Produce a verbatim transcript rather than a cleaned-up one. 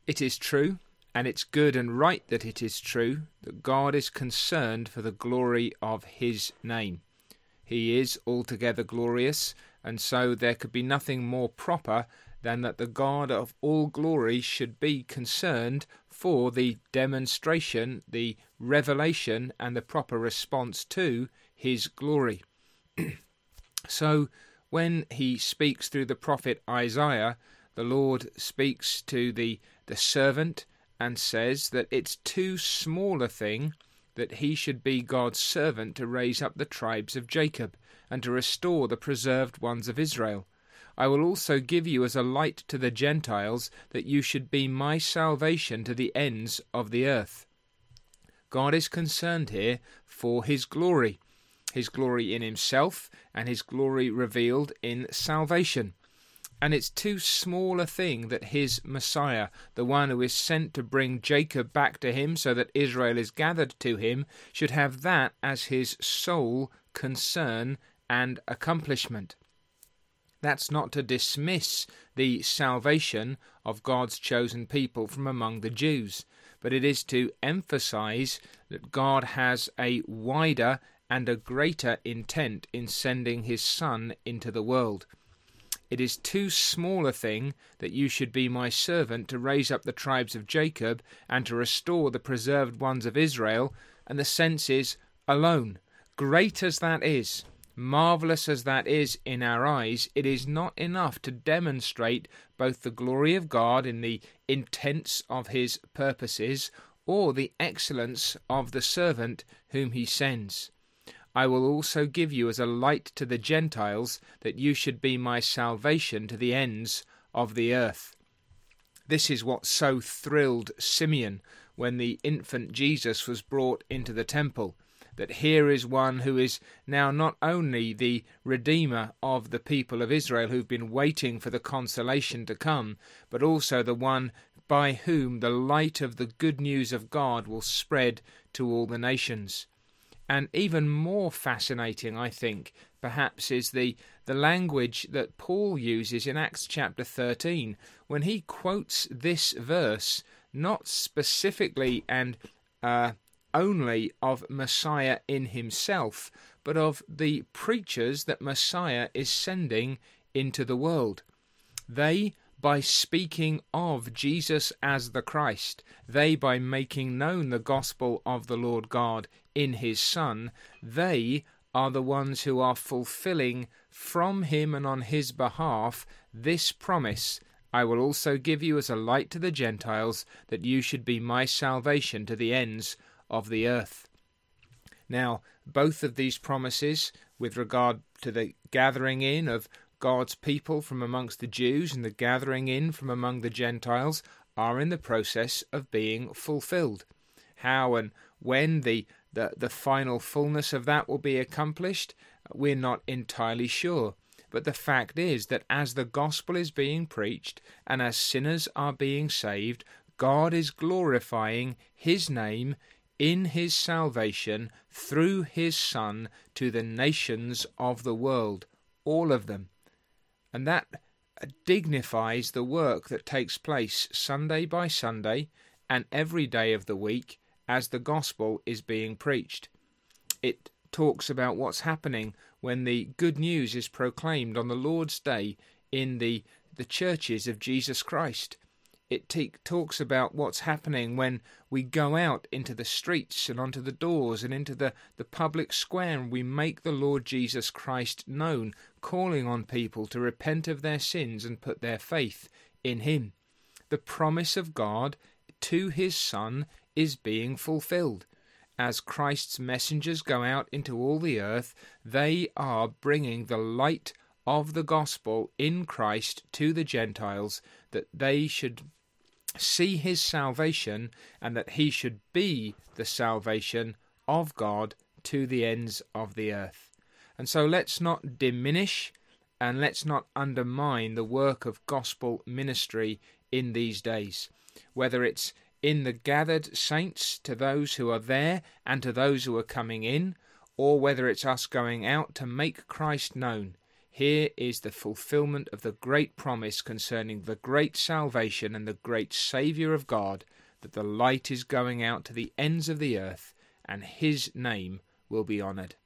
It is true, and it's good and right that it is true, that God is concerned for the glory of his name. He is altogether glorious, and so there could be nothing more proper than that the God of all glory should be concerned for the demonstration, the revelation, and the proper response to his glory. So, when he speaks through the prophet Isaiah, the Lord speaks to the, the servant and says that it's too small a thing that he should be God's servant to raise up the tribes of Jacob and to restore the preserved ones of Israel. I will also give you as a light to the Gentiles, that you should be my salvation to the ends of the earth. God is concerned here for his glory, his glory in himself and his glory revealed in salvation. And it's too small a thing that his Messiah, the one who is sent to bring Jacob back to him so that Israel is gathered to him, should have that as his sole concern and accomplishment. That's not to dismiss the salvation of God's chosen people from among the Jews, but it is to emphasize that God has a wider and a greater intent in sending his Son into the world. It is too small a thing that you should be my servant to raise up the tribes of Jacob and to restore the preserved ones of Israel, and the sense is alone. Great as that is, marvellous as that is in our eyes, it is not enough to demonstrate both the glory of God in the intents of his purposes or the excellence of the servant whom he sends. I will also give you as a light to the Gentiles, that you should be my salvation to the ends of the earth. This is what so thrilled Simeon when the infant Jesus was brought into the temple, that here is one who is now not only the Redeemer of the people of Israel who've been waiting for the consolation to come, but also the one by whom the light of the good news of God will spread to all the nations. And even more fascinating, I think, perhaps, is the, the language that Paul uses in Acts chapter thirteen, when he quotes this verse, not specifically and uh, only of Messiah in himself, but of the preachers that Messiah is sending into the world. They, by speaking of Jesus as the Christ, they, by making known the gospel of the Lord God in his Son, they are the ones who are fulfilling from him and on his behalf this promise: I will also give you as a light to the Gentiles, that you should be my salvation to the ends of the earth. Now, both of these promises, with regard to the gathering in of God's people from amongst the Jews and the gathering in from among the Gentiles, are in the process of being fulfilled. How and when the, the, the final fullness of that will be accomplished, we're not entirely sure. But the fact is that as the gospel is being preached and as sinners are being saved, God is glorifying his name in his salvation through his Son to the nations of the world, all of them. And that dignifies the work that takes place Sunday by Sunday and every day of the week as the gospel is being preached. It talks about what's happening when the good news is proclaimed on the Lord's Day in the, the churches of Jesus Christ. It te- talks about what's happening when we go out into the streets and onto the doors and into the, the public square, and we make the Lord Jesus Christ known, calling on people to repent of their sins and put their faith in him. The promise of God to his Son is being fulfilled. As Christ's messengers go out into all the earth, they are bringing the light of the gospel in Christ to the Gentiles, that they should see his salvation and that he should be the salvation of God to the ends of the earth. And so let's not diminish and let's not undermine the work of gospel ministry in these days, whether it's in the gathered saints to those who are there and to those who are coming in, or whether it's us going out to make Christ known. Here is the fulfillment of the great promise concerning the great salvation and the great Saviour of God, that the light is going out to the ends of the earth, and his name will be honoured.